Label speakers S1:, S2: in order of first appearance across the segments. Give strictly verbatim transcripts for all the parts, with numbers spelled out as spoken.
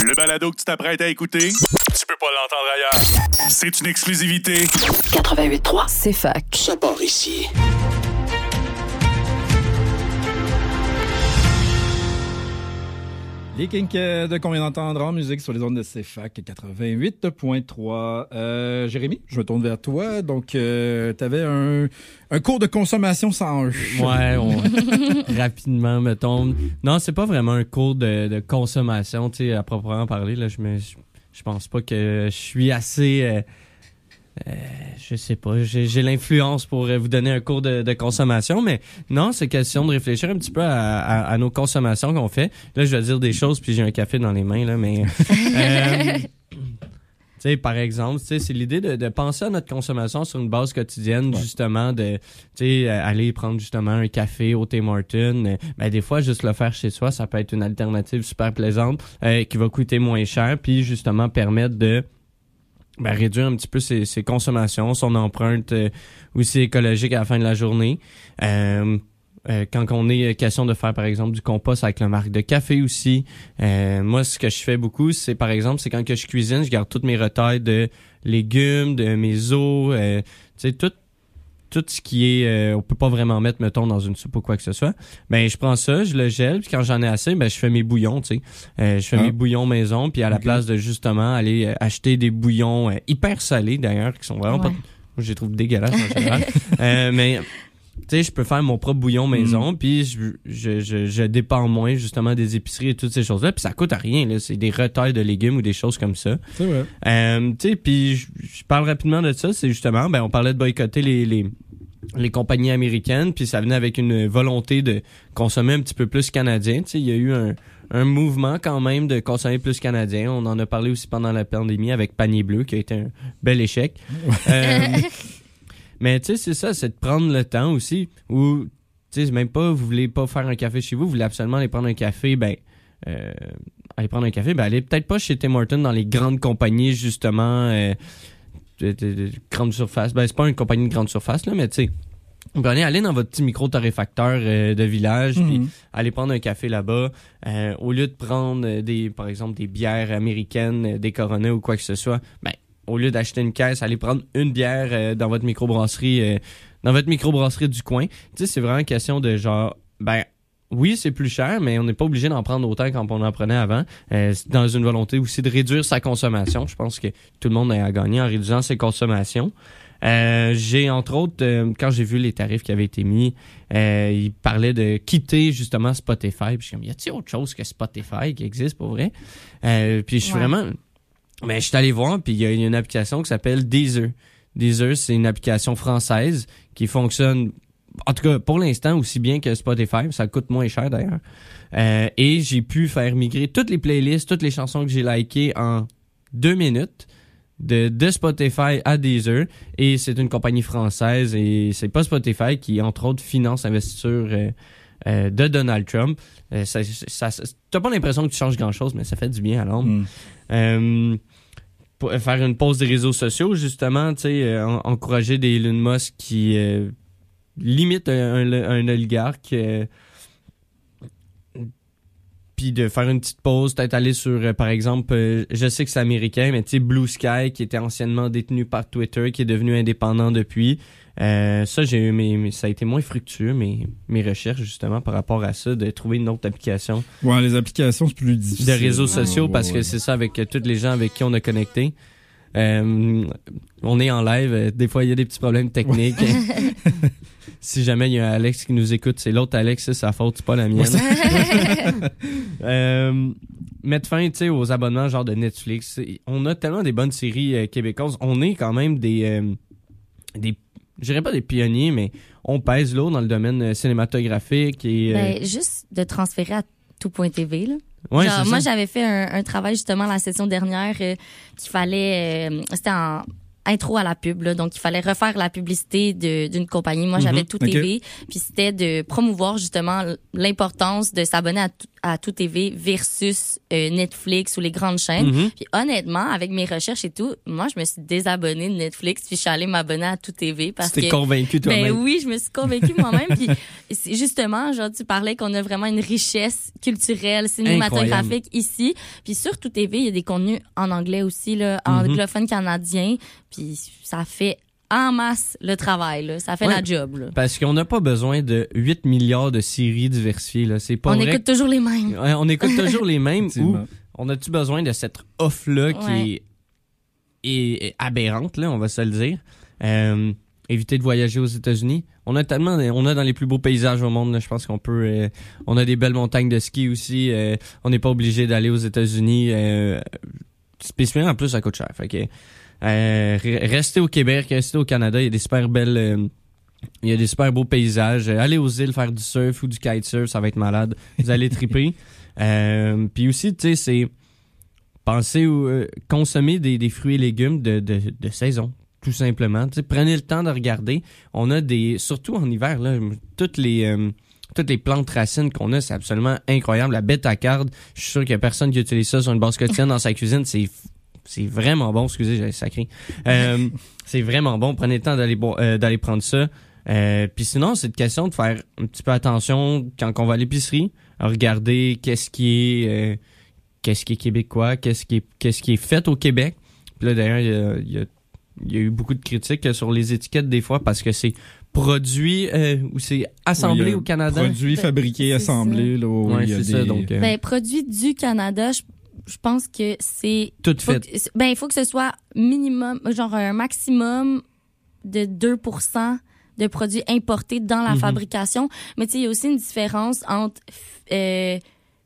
S1: Le balado que tu t'apprêtes à écouter, tu peux pas l'entendre ailleurs. C'est une exclusivité.
S2: quatre-vingt-huit trois,
S3: c'est fac.
S2: Ça part ici.
S4: Les kinks de qu'on vient d'entendre en musique sur les ondes de C F A C quatre-vingt-huit point trois. Euh, Jérémy, je me tourne vers toi. Donc, euh, tu avais un, un cours de consommation sans un.
S5: Ouais, on... rapidement, mettons. Non, c'est pas vraiment un cours de, de consommation, tu sais, à proprement parler. Là, je me, je, je pense pas que je suis assez... Euh, Euh, je sais pas, j'ai, j'ai l'influence pour vous donner un cours de, de consommation, mais non, c'est question de réfléchir un petit peu à, à, à nos consommations qu'on fait. Là, je vais dire des choses, puis j'ai un café dans les mains, là, mais... euh, tu sais, par exemple, tu sais, c'est l'idée de, de penser à notre consommation sur une base quotidienne, ouais. justement, de, tu sais, aller prendre justement un café au Tim Hortons. Ben, des fois, juste le faire chez soi, ça peut être une alternative super plaisante, euh, qui va coûter moins cher, puis justement permettre de Ben, réduire un petit peu ses, ses consommations, son empreinte euh, aussi écologique à la fin de la journée. Euh, euh, quand on est question de faire, par exemple, du compost avec la marque de café aussi. Euh, moi, ce que je fais beaucoup, c'est, par exemple, c'est quand que je cuisine, je garde toutes mes retailles de légumes, de mes os, euh, tu sais, tout tout ce qui est euh, on peut pas vraiment mettre, mettons, dans une soupe ou quoi que ce soit. Ben, je prends ça, je le gèle, puis quand j'en ai assez, ben, je fais mes bouillons, tu sais. Euh, je fais ah. mes bouillons maison, puis à la okay. place de, justement, aller euh, acheter des bouillons euh, hyper salés, d'ailleurs, qui sont vraiment ouais. pas... Moi, je les trouve dégueulasses, en général. euh, mais... Tu sais, je peux faire mon propre bouillon maison, mmh. puis je, je, je, je dépends moins, justement, des épiceries et toutes ces choses-là, puis ça coûte à rien, là. C'est des retailles de légumes ou des choses comme ça.
S4: C'est vrai.
S5: Euh, tu sais, puis je, je parle rapidement de ça, c'est justement, ben, on parlait de boycotter les, les, les compagnies américaines, puis ça venait avec une volonté de consommer un petit peu plus canadien. Tu sais, il y a eu un, un mouvement quand même de consommer plus canadien. On en a parlé aussi pendant la pandémie avec Panier Bleu, qui a été un bel échec. euh, Mais tu sais, c'est ça, c'est de prendre le temps aussi, ou tu sais, même pas, vous voulez pas faire un café chez vous, vous voulez absolument aller prendre un café, ben, euh, aller prendre un café, ben, allez peut-être pas chez Tim Hortons dans les grandes compagnies, justement, euh, de, de, de grande surface. Ben, c'est pas une compagnie de grande surface, là, mais tu sais, vous prenez, allez dans votre petit micro-torréfacteur euh, de village, mm-hmm. puis allez prendre un café là-bas, euh, au lieu de prendre des, par exemple, des bières américaines, des Corona ou quoi que ce soit, ben, au lieu d'acheter une caisse, allez prendre une bière euh, dans votre microbrasserie, euh, dans votre microbrasserie du coin. Tu sais, c'est vraiment une question de genre, ben, oui, c'est plus cher, mais on n'est pas obligé d'en prendre autant quand on en prenait avant. Euh, c'est dans une volonté aussi de réduire sa consommation. Je pense que tout le monde a à gagner en réduisant ses consommations. Euh, j'ai, entre autres, euh, quand j'ai vu les tarifs qui avaient été mis, euh, il parlait de quitter, justement, Spotify. Puis je suis comme, y a-t-il autre chose que Spotify qui existe pour vrai? Euh, puis je suis ouais. vraiment... Mais je suis allé voir, puis il y a une application qui s'appelle Deezer. Deezer, c'est une application française qui fonctionne, en tout cas pour l'instant, aussi bien que Spotify. Ça coûte moins cher d'ailleurs. Euh, et j'ai pu faire migrer toutes les playlists, toutes les chansons que j'ai likées en deux minutes de, de Spotify à Deezer. Et c'est une compagnie française et c'est pas Spotify qui, entre autres, finance l'investiture euh, euh, de Donald Trump. Euh, ça, ça, ça, t'as pas l'impression que tu changes grand-chose, mais ça fait du bien à l'âme. Mm. Euh, pour faire une pause des réseaux sociaux, justement, tu sais, euh, encourager des Elon Musk qui euh, limitent un, un, un oligarque, euh, puis de faire une petite pause, peut-être aller sur, euh, par exemple, euh, je sais que c'est américain, mais tu sais, Blue Sky, qui était anciennement détenu par Twitter, qui est devenu indépendant depuis. Euh, ça, j'ai eu mes, mes, ça a été moins fructueux, mes, mes recherches, justement, par rapport à ça, de trouver une autre application.
S4: Ouais, les applications, c'est plus difficile.
S5: De réseaux sociaux,
S4: ouais, ouais,
S5: parce
S4: ouais.
S5: que c'est ça, avec euh, tous les gens avec qui on a connecté. Euh, on est en live, euh, des fois, il y a des petits problèmes techniques. Ouais. Si jamais il y a un Alex qui nous écoute, c'est l'autre Alex, c'est sa faute, c'est pas la mienne. euh, mettre fin, tu sais, aux abonnements genre de Netflix. On a tellement des bonnes séries euh, québécoises. On est quand même des... Euh, des je dirais pas des pionniers, mais on pèse lourd dans le domaine cinématographique. Et, euh...
S6: ben, juste de transférer à tout point T V, là.
S5: Ouais,
S6: genre, moi,
S5: ça.
S6: j'avais fait un, un travail justement la session dernière euh, qu'il fallait... Euh, c'était en intro à la pub, là, donc il fallait refaire la publicité de, d'une compagnie. Moi, j'avais mm-hmm. tout T V, okay. Puis c'était de promouvoir justement l'importance de s'abonner à, à tout T V versus euh, Netflix ou les grandes chaînes.
S5: Mm-hmm.
S6: Puis honnêtement, avec mes recherches et tout, moi, je me suis désabonnée de Netflix puis je suis allée m'abonner à tout T V parce
S5: tu t'es
S6: que...
S5: convaincu toi-même.
S6: Ben oui, je me suis convaincue moi-même. Puis c'est justement, genre, tu parlais qu'on a vraiment une richesse culturelle, cinématographique ici. Puis sur tout T V, il y a des contenus en anglais aussi, là, anglophone
S5: Mm-hmm.
S6: canadien. Puis ça fait en masse le travail, là. Ça fait
S5: Ouais.
S6: la job, là.
S5: Parce qu'on n'a pas besoin de huit milliards de séries diversifiées. Là. C'est pas
S6: On
S5: vrai
S6: écoute toujours les mêmes.
S5: Ouais, on écoute toujours les mêmes. Ou
S4: Effectivement.
S5: on a-tu besoin de cette offre-là qui
S6: Ouais.
S5: est, est- est aberrante, là, on va se le dire. Euh, éviter de voyager aux États-Unis. On a tellement, on a dans les plus beaux paysages au monde. Là, je pense qu'on peut. Euh, on a des belles montagnes de ski aussi. Euh, on n'est pas obligé d'aller aux États-Unis. Euh, spécifiquement, en plus, ça coûte cher. Fait que euh, restez au Québec, restez au Canada. Il y a des super belles. Euh, il y a des super beaux paysages. Euh, allez aux îles faire du surf ou du kitesurf, ça va être malade. Vous allez triper. Euh, puis aussi, tu sais, c'est penser ou euh, consommer des, des fruits et légumes de, de, de saison, tout simplement. Tu sais, prenez le temps de regarder. On a des, surtout en hiver, là, toutes les euh, toutes les plantes racines qu'on a, c'est absolument incroyable. La bêta-carde, je suis sûr qu'il y a personne qui utilise ça sur une base quotidienne dans sa cuisine. C'est c'est vraiment bon. Excusez, j'ai sacré. Euh, c'est vraiment bon. Prenez le temps d'aller bo- euh, d'aller prendre ça. Euh, puis sinon, c'est une question de faire un petit peu attention quand on va à l'épicerie, à regarder qu'est-ce qui est euh, qu'est-ce qui est québécois, qu'est-ce qui est qu'est-ce qui est fait au Québec. Puis là d'ailleurs, il y a, il y a, il y a eu beaucoup de critiques sur les étiquettes des fois parce que c'est produit euh, ou c'est assemblé
S4: Oui,
S5: au Canada.
S4: Produits
S6: Ben,
S4: fabriqués,
S6: c'est
S4: assemblés. Là, où
S5: Ouais,
S4: il y a
S5: c'est ça.
S4: des-
S5: Donc euh,
S6: Ben, produit du Canada, je, je pense que c'est...
S5: tout
S6: faut
S5: fait.
S6: que- ben, il faut que ce soit minimum, genre un maximum de deux pour cent de produits importés dans la
S5: Mhm.
S6: fabrication. Mais tu sais, il y a aussi une différence entre euh,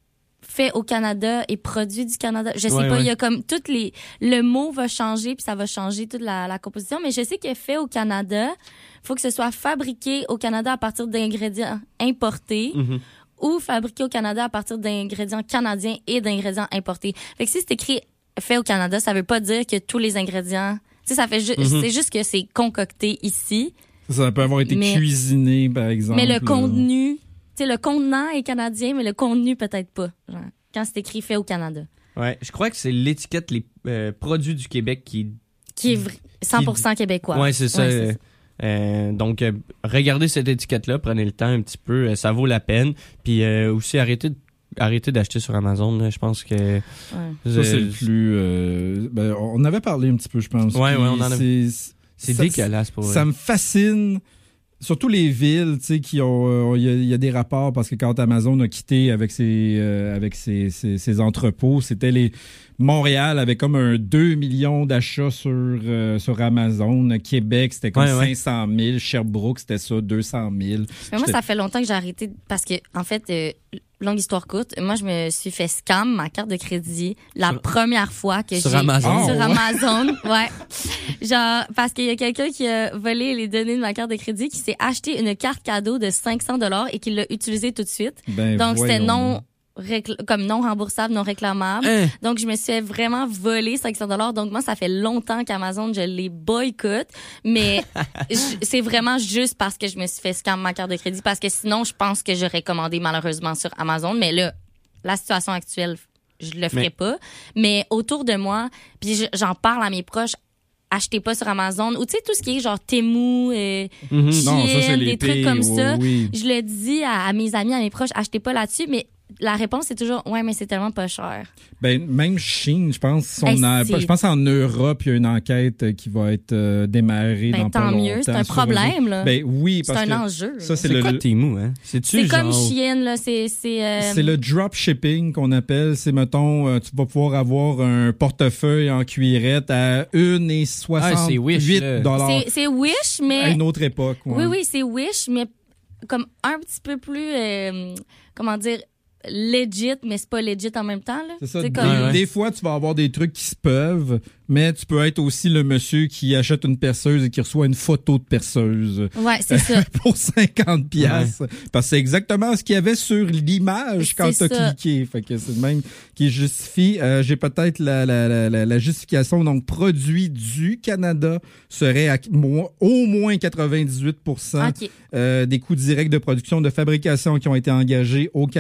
S6: fait au Canada et produit du Canada. Je sais
S5: Ouais,
S6: pas,
S5: ouais.
S6: il y a comme toutes les... Le mot va changer, puis ça va changer toute la, la composition. Mais je sais que fait au Canada, faut que ce soit fabriqué au Canada à partir d'ingrédients importés.
S5: Mhm.
S6: Ou fabriqué au Canada à partir d'ingrédients canadiens et d'ingrédients importés. Fait que si c'est écrit fait au Canada, ça veut pas dire que tous les ingrédients, tu sais, ça fait ju-
S5: Mhm.
S6: c'est juste que c'est concocté ici,
S4: Ça peut avoir été
S6: Mais-
S4: cuisiné, par exemple.
S6: mais le
S4: là.
S6: contenu, tu sais, le contenant est canadien, mais le contenu peut-être pas. Genre, quand c'est écrit fait au Canada,
S5: Ouais, je crois que c'est l'étiquette les euh, produits du Québec qui
S6: qui est vr- cent pour cent québécois.
S5: Ouais, c'est ça.
S6: Ouais,
S5: euh, euh, donc, euh, regardez cette étiquette-là, prenez le temps un petit peu, euh, ça vaut la peine. Puis euh, aussi, arrêtez, de- arrêtez d'acheter sur Amazon. Là, je pense que...
S6: Ouais.
S4: Ça, c'est
S5: euh,
S4: le plus. euh, ben, on avait parlé un petit peu, je pense.
S5: Ouais,
S4: Puis
S5: ouais, on en a-
S4: c'est-
S5: c'est
S4: ça-
S5: dégueulasse pour
S4: Ça
S5: vrai.
S4: me fascine. Surtout les villes, tu sais, qui ont, euh, il y, a- il y a des rapports parce que quand Amazon a quitté avec ses, euh, avec ses, ses, ses entrepôts, c'était les Montréal avait comme un deux millions d'achats sur euh, sur Amazon. Québec, c'était comme
S5: Ouais, ouais.
S4: cinq cent mille. Sherbrooke, c'était ça, deux cent mille.
S6: Mais moi,
S4: J'étais-
S6: ça fait longtemps que j'ai arrêté de- parce que, en fait, euh, longue histoire courte, moi, je me suis fait scam ma carte de crédit la
S5: Sur-
S6: première fois que j'ai...
S5: sur Amazon.
S6: Sur
S4: Oh, ouais.
S6: Amazon, ouais. Genre, parce qu'il y a quelqu'un qui a volé les données de ma carte de crédit, qui s'est acheté une carte cadeau de cinq cents dollars et qui l'a utilisée tout de suite.
S4: Ben,
S6: Donc, c'était
S4: voyons
S6: non...
S4: donc.
S6: récl- comme non remboursable, non réclamable.
S5: Hein?
S6: Donc, je me suis fait vraiment voler cinq cents dollars. Donc, moi, ça fait longtemps qu'Amazon, je les boycotte. Mais je- c'est vraiment juste parce que je me suis fait scam ma carte de crédit. Parce que sinon, je pense que j'aurais commandé malheureusement sur Amazon. Mais là, la situation actuelle, je le ferai
S5: Mais-
S6: pas. Mais autour de moi, puis je- j'en parle à mes proches, achetez pas sur Amazon. Ou tu sais, tout ce qui est genre Temu, euh,
S5: Mhm.
S4: Non, ça, c'est
S6: Shein,
S4: les
S6: des trucs
S4: pires,
S6: comme
S4: oui,
S6: ça.
S4: oui.
S6: Je le dis à, à mes amis, à mes proches, achetez pas là-dessus. Mais la réponse, c'est toujours, ouais, mais c'est tellement pas cher.
S4: Ben, même Chine, je pense, son
S6: Hey,
S4: en-
S6: c'est-
S4: je pense en Europe, il y a une enquête euh, qui va être euh, démarrée
S6: Ben,
S4: dans pas
S6: tant
S4: longtemps.
S6: mieux, c'est un
S4: sur
S6: problème,
S4: eux.
S6: là.
S4: Ben oui,
S6: C'est
S4: parce
S6: un
S4: que
S6: enjeu.
S4: ça, c'est
S5: C'est
S4: le,
S5: quoi Temu, hein? C'est-tu
S6: C'est comme
S5: genre...
S6: Shein, là. C'est, c'est, euh,
S4: c'est le drop shipping qu'on appelle. C'est, mettons, euh, tu vas pouvoir avoir un portefeuille en cuirette à une et
S5: Ah, c'est
S4: soixante-huit
S5: Wish, là.
S4: dollars
S6: c'est, c'est Wish, mais.
S4: à une autre époque. ouais.
S6: Oui, oui, c'est Wish, mais comme un petit peu plus, euh, comment dire, legit, mais c'est pas legit en même temps, là.
S4: C'est ça.
S6: C'est
S4: Des,
S6: comme.
S5: Ouais, ouais.
S4: des fois, tu vas avoir des trucs qui se peuvent, mais tu peux être aussi le monsieur qui achète une perceuse et qui reçoit une photo de perceuse
S6: Ouais, c'est ça.
S4: pour cinquante piastres. Parce que c'est exactement ce qu'il y avait sur l'image quand tu
S6: C'est
S4: as
S6: ça.
S4: cliqué. Fait que c'est le même qui justifie. Euh, j'ai peut-être la, la, la, la, la justification. Donc, produit du Canada serait à mo- au moins quatre-vingt-dix-huit pour cent
S6: OK.
S4: euh, des coûts directs de production, de fabrication qui ont été engagés au Canada.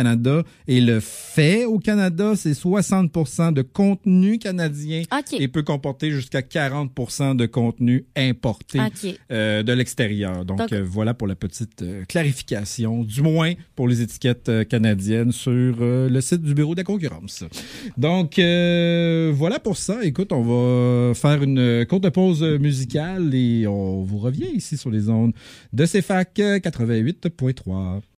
S4: Et le fait au Canada, c'est soixante pour cent de contenu canadien
S6: OK.
S4: et peut comporter jusqu'à quarante pour cent de contenu importé
S6: OK.
S4: euh, de l'extérieur. Donc,
S6: Donc-
S4: euh, voilà pour la petite euh, clarification, du moins pour les étiquettes euh, canadiennes sur euh, le site du Bureau de la concurrence. Donc, euh, voilà pour ça. Écoute, on va faire une courte pause musicale et on vous revient ici sur les ondes de C F A C quatre-vingt-huit point trois.